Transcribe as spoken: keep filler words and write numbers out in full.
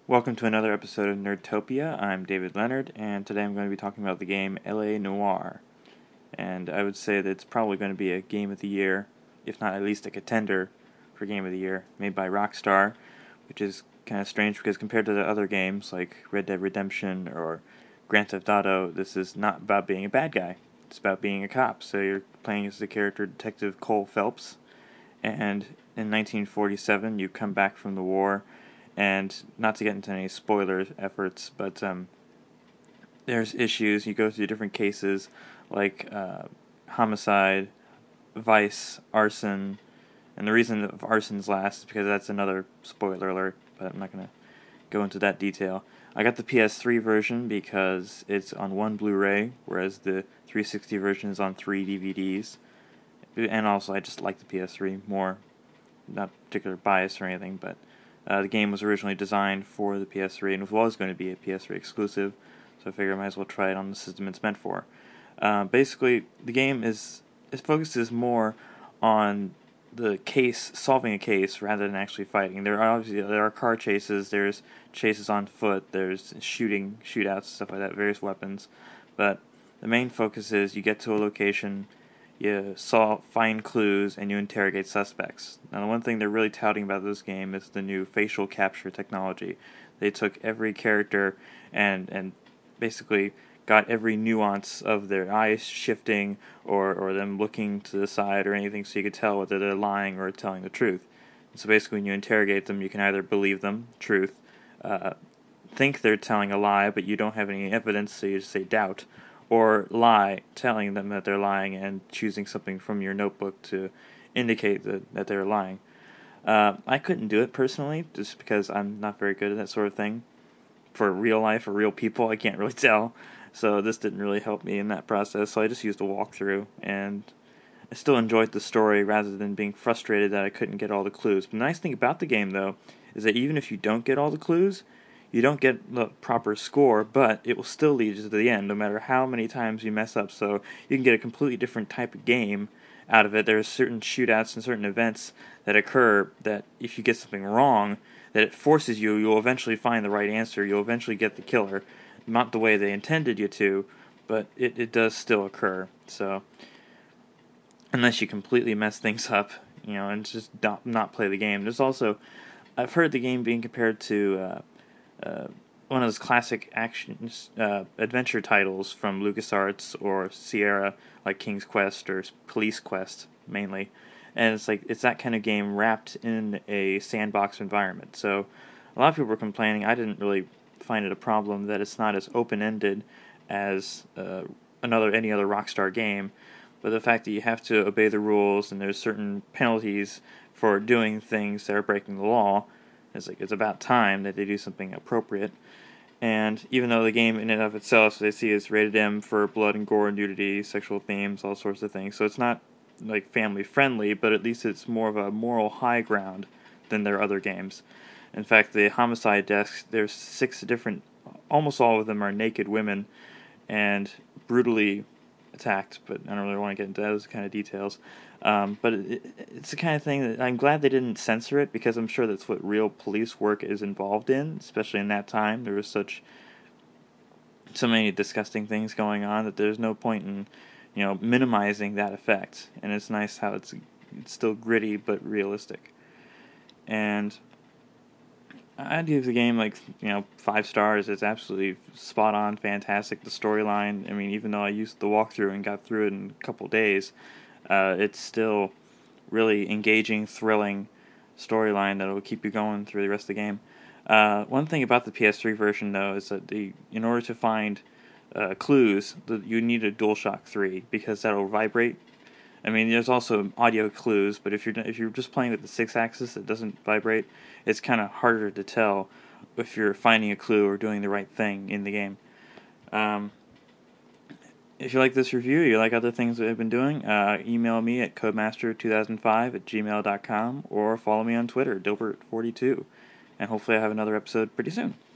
Welcome to another episode of Nerdtopia. I'm David Leonard, and today I'm going to be talking about the game L A. Noire. And I would say that it's probably going to be a Game of the Year, if not at least a contender for Game of the Year, made by Rockstar, which is kind of strange because compared to the other games like Red Dead Redemption or Grand Theft Auto, this is not about being a bad guy. It's about being a cop. So you're playing as the character Detective Cole Phelps, and in nineteen forty-seven you come back from the war. And not to get into any spoiler efforts, but um, there's issues. You go through different cases like uh, homicide, vice, arson. And the reason that arson's last is because that's another spoiler alert, but I'm not going to go into that detail. I got the P S three version because it's on one Blu-ray, whereas the three sixty version is on three D V Ds. And also, I just like the P S three more. Not particular bias or anything, but Uh, the game was originally designed for the P S three and was going to be a P S three exclusive, so I figured I might as well try it on the system it's meant for. Uh, basically, the game is it focuses more on the case, solving a case, rather than actually fighting. There are obviously there are car chases, there's chases on foot, there's shooting, shootouts, stuff like that, various weapons, but the main focus is you get to a location. You solve, find clues, and you interrogate suspects. Now, the one thing they're really touting about this game is the new facial capture technology. They took every character and and basically got every nuance of their eyes shifting or, or them looking to the side or anything so you could tell whether they're lying or telling the truth. And so basically when you interrogate them, you can either believe them, truth, uh, think they're telling a lie, but you don't have any evidence, so you just say doubt, or lie, telling them that they're lying and choosing something from your notebook to indicate that, that they're lying. Uh, I couldn't do it personally, just because I'm not very good at that sort of thing. For real life or real people, I can't really tell. So this didn't really help me in that process, so I just used a walkthrough, and I still enjoyed the story rather than being frustrated that I couldn't get all the clues. But the nice thing about the game, though, is that even if you don't get all the clues, you don't get the proper score, but it will still lead you to the end, no matter how many times you mess up. So you can get a completely different type of game out of it. There are certain shootouts and certain events that occur that if you get something wrong, that it forces you, you'll eventually find the right answer. You'll eventually get the killer. Not the way they intended you to, but it, it does still occur. So unless you completely mess things up, you know, and just not, not play the game. There's also, I've heard the game being compared to uh, Uh, one of those classic action uh, adventure titles from LucasArts or Sierra, like King's Quest or Police Quest mainly, and it's like it's that kind of game wrapped in a sandbox environment. So a lot of people were complaining. I didn't really find it a problem that it's not as open-ended as uh, another any other Rockstar game, but the fact that you have to obey the rules and there's certain penalties for doing things that are breaking the law. It's like it's about time that they do something appropriate. And even though the game in and of itself, they see is rated M for blood and gore, nudity, sexual themes, all sorts of things, so it's not like family friendly, but at least it's more of a moral high ground than their other games. In fact, the homicide desks, there's six different, almost all of them are naked women and brutally attacked, but I don't really want to get into those kind of details. Um, but it, it's the kind of thing that I'm glad they didn't censor it, because I'm sure that's what real police work is involved in, especially in that time. There was such so many disgusting things going on that there's no point in, you know, minimizing that effect. And it's nice how it's it's still gritty but realistic. And I'd give the game like, you know, five stars. It's absolutely spot on, fantastic. The storyline, I mean, even though I used the walkthrough and got through it in a couple days, uh, it's still really engaging, thrilling storyline that will keep you going through the rest of the game. Uh, one thing about the P S three version, though, is that the in order to find uh, clues, the, you need a DualShock three, because that'll vibrate. I mean, there's also audio clues, but if you're if you're just playing with the six-axis that doesn't vibrate, it's kind of harder to tell if you're finding a clue or doing the right thing in the game. Um, if you like this review, you like other things that I've been doing, uh, email me at codemaster two thousand five at gmail dot com or follow me on Twitter, Dilbert forty-two. And hopefully I have another episode pretty soon.